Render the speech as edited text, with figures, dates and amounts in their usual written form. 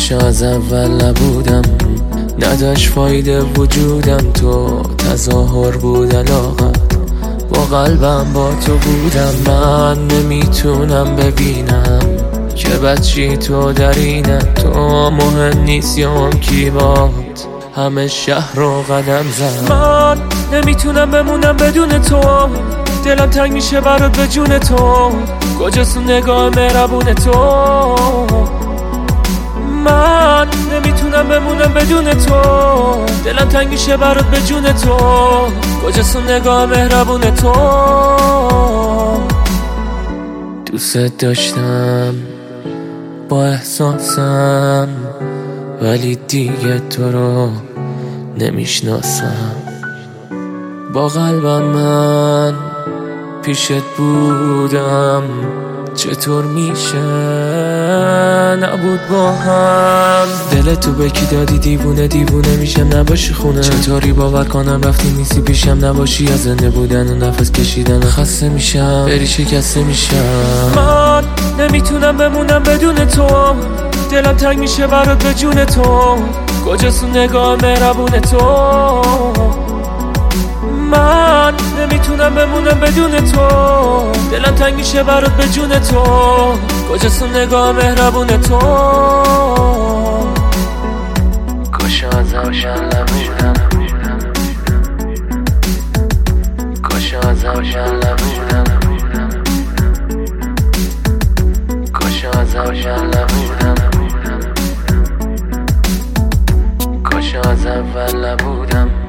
کاش از اول نبودم، نداشت فایده وجودم، تو تظاهر بود علاقت، با قلبم با تو بودم. من نمیتونم ببینم که بچی تو در اینه، تو مهم نیست یا اون کی باد همه شهر رو قدم زد. من نمیتونم بمونم بدون تو، دلم تنگ میشه برات به جون تو، کجاست اون نگاه مهربون تو؟ من نمیتونم بمونم بدون تو، دلم تنگ میشه برات به جون تو، کجاست اون نگاه مهربون تو؟ دوست داشتم با احساسم، ولی دیگه تو رو نمیشناسم. با قلبم من پیشت بودم، چطور میشه نبود با هم؟ دل تو به کی دادی؟ دیوونه دیوونه میشم نباشی خونه، چطوری باور کنم رفتی نیستی پیشم، نباشی از زنده بودن و نفس کشیدن خسته میشم، بری شکسته میشم. من نمیتونم بمونم بدون تو، دلم تنگ میشه برات به جون تو، کجاست اون نگاه مهربون تو؟ من نمیتونم بمونم بدون تو، دلم تنگ میشه برات به جون تو، کجاست اون نگاه مهربون تو؟ کاش از اول نبودم، کاش از اول نبودم، کاش از اول نبودم، کاش از اول نبودم.